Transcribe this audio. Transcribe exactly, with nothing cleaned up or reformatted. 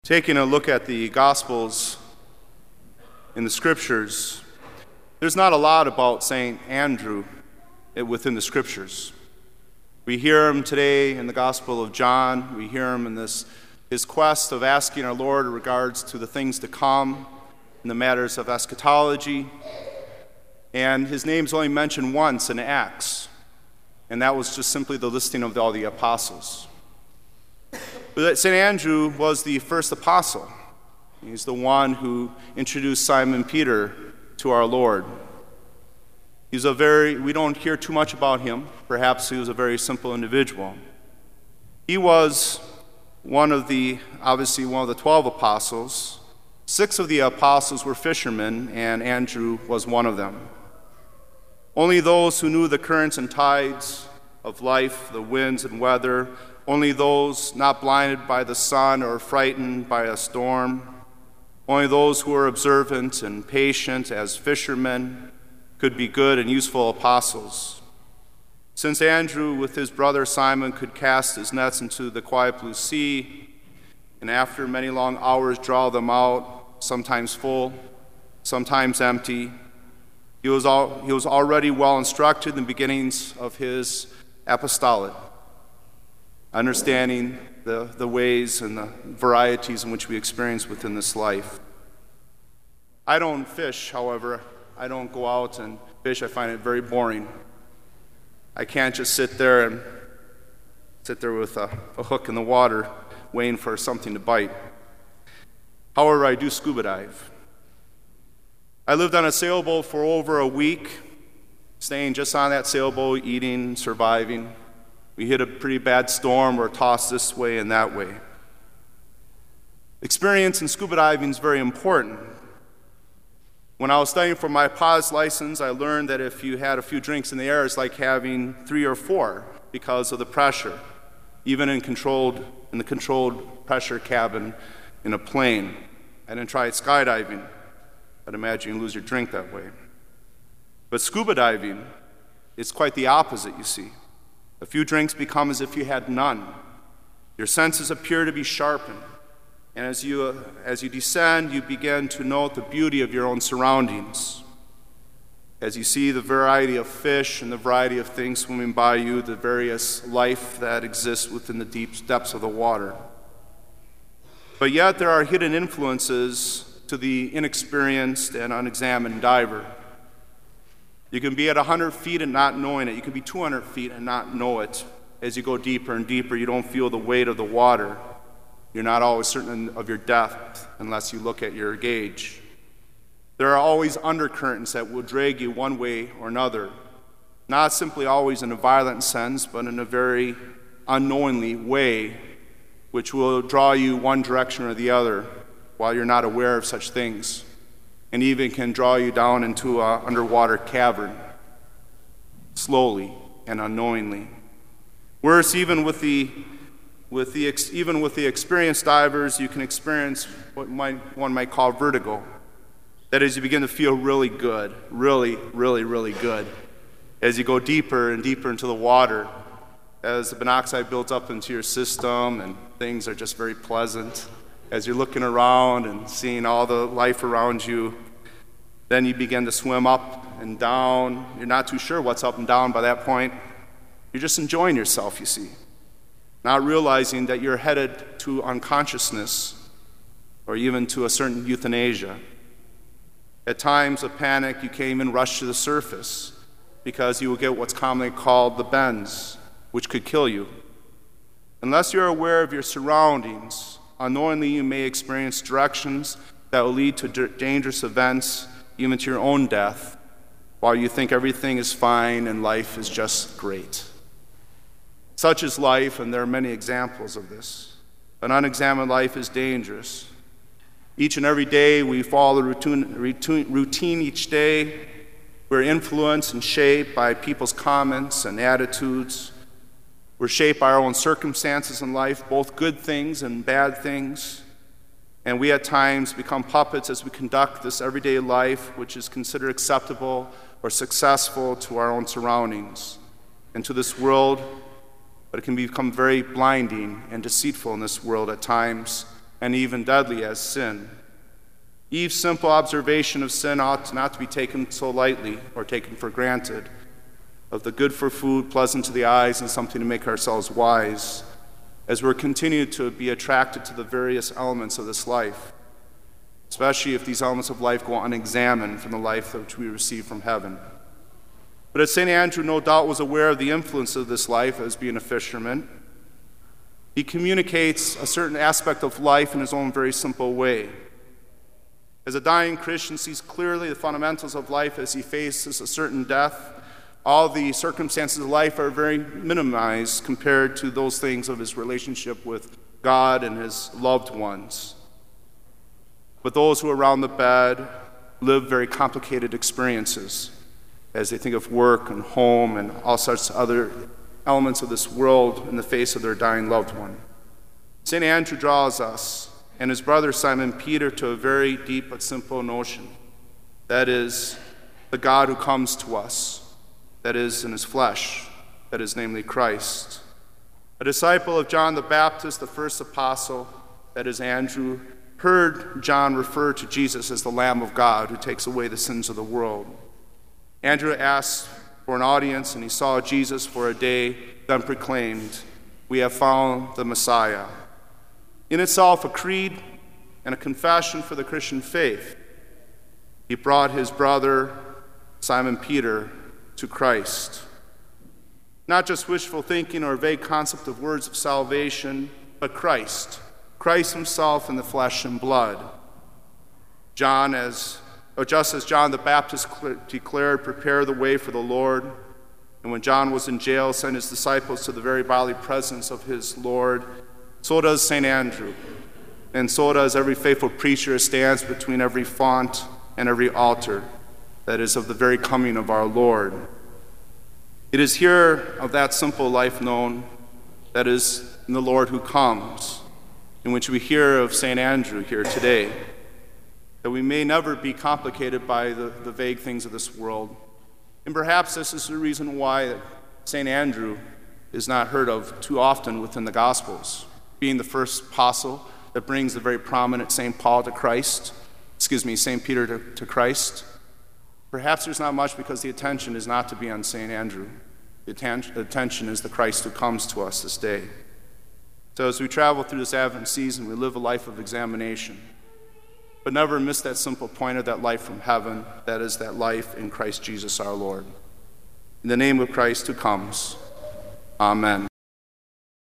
Taking a look at the Gospels in the Scriptures, there's not a lot about Saint Andrew within the Scriptures. We hear him today in the Gospel of John. We hear him in this his quest of asking our Lord in regards to the things to come, in the matters of eschatology. And his name's only mentioned once in Acts, and that was just simply the listing of all the apostles. But Saint Andrew was the first apostle. He's the one who introduced Simon Peter to our Lord. He's a very, we don't hear too much about him. Perhaps he was a very simple individual. He was one of the, obviously one of the twelve apostles. Six of the apostles were fishermen, and Andrew was one of them. Only those who knew the currents and tides of life, the winds and weather, only those not blinded by the sun or frightened by a storm, only those who were observant and patient as fishermen could be good and useful apostles. Since Andrew with his brother Simon could cast his nets into the quiet blue sea, and after many long hours draw them out, sometimes full, sometimes empty, he was, all, he was already well instructed in the beginnings of his apostolate, understanding the, the ways and the varieties in which we experience within this life. I don't fish, however. I don't go out and fish. I find it very boring. I can't just sit there and sit there with a, a hook in the water waiting for something to bite. However, I do scuba dive. I lived on a sailboat for over a week, staying just on that sailboat, eating, surviving. We hit a pretty bad storm or tossed this way and that way. Experience in scuba diving is very important. When I was studying for my pilot's license, I learned that if you had a few drinks in the air, it's like having three or four because of the pressure, even in controlled in the controlled pressure cabin in a plane. I didn't try skydiving. I'd imagine you lose your drink that way. But scuba diving is quite the opposite, you see. A few drinks become as if you had none. Your senses appear to be sharpened. And as you, uh, as you descend, you begin to note the beauty of your own surroundings. As you see the variety of fish and the variety of things swimming by you, the various life that exists within the deep depths of the water. But yet there are hidden influences to the inexperienced and unexamined diver. You can be at one hundred feet and not knowing it. You can be two hundred feet and not know it. As you go deeper and deeper, you don't feel the weight of the water. You're not always certain of your depth unless you look at your gauge. There are always undercurrents that will drag you one way or another, not simply always in a violent sense, but in a very unknowingly way, which will draw you one direction or the other while you're not aware of such things, and even can draw you down into an underwater cavern, slowly and unknowingly. Worse, even with the with the even with the experienced divers, you can experience what might, one might call vertigo. That is, you begin to feel really good, really, really, really good, as you go deeper and deeper into the water, as the monoxide builds up into your system, and things are just very pleasant. As you're looking around and seeing all the life around you, then you begin to swim up and down. You're not too sure what's up and down by that point. You're just enjoying yourself, you see, not realizing that you're headed to unconsciousness or even to a certain euthanasia. At times of panic, you can't even rush to the surface because you will get what's commonly called the bends, which could kill you. Unless you're aware of your surroundings, unknowingly you may experience directions that will lead to d- dangerous events, even to your own death, while you think everything is fine and life is just great. Such is life, and there are many examples of this. An unexamined life is dangerous. Each and every day we follow the routine, routine, routine each day. We're influenced and shaped by people's comments and attitudes. We're shaped by our own circumstances in life, both good things and bad things. And we at times become puppets as we conduct this everyday life, which is considered acceptable or successful to our own surroundings and to this world. But it can become very blinding and deceitful in this world at times, and even deadly as sin. Eve's simple observation of sin ought not to be taken so lightly or taken for granted, of the good for food, pleasant to the eyes, and something to make ourselves wise, as we're continued to be attracted to the various elements of this life, especially if these elements of life go unexamined from the life which we receive from heaven. But as Saint Andrew no doubt was aware of the influence of this life as being a fisherman, he communicates a certain aspect of life in his own very simple way. As a dying Christian sees clearly the fundamentals of life as he faces a certain death, all the circumstances of life are very minimized compared to those things of his relationship with God and his loved ones. But those who are around the bed live very complicated experiences as they think of work and home and all sorts of other elements of this world in the face of their dying loved one. Saint Andrew draws us and his brother Simon Peter to a very deep but simple notion. That is, the God who comes to us, that is in his flesh, that is namely Christ. A disciple of John the Baptist, the first apostle, that is Andrew, heard John refer to Jesus as the Lamb of God who takes away the sins of the world. Andrew asked for an audience, and he saw Jesus for a day, then proclaimed, "We have found the Messiah." In itself, a creed and a confession for the Christian faith. He brought his brother, Simon Peter, to Christ. Not just wishful thinking or a vague concept of words of salvation, but Christ. Christ himself in the flesh and blood. John, as, or just as John the Baptist declared, "Prepare the way for the Lord," and when John was in jail, sent his disciples to the very bodily presence of his Lord, so does Saint Andrew, and so does every faithful preacher who stands between every font and every altar, that is, of the very coming of our Lord. It is here of that simple life known, that is, in the Lord who comes, in which we hear of Saint Andrew here today, that we may never be complicated by the, the vague things of this world. And perhaps this is the reason why Saint Andrew is not heard of too often within the Gospels, being the first apostle that brings the very prominent Saint Paul to Christ, excuse me, Saint Peter to, to Christ. Perhaps there's not much because the attention is not to be on Saint Andrew. The atten- attention is the Christ who comes to us this day. So as we travel through this Advent season, we live a life of examination, but never miss that simple point of that life from heaven, that is that life in Christ Jesus our Lord. In the name of Christ who comes, amen.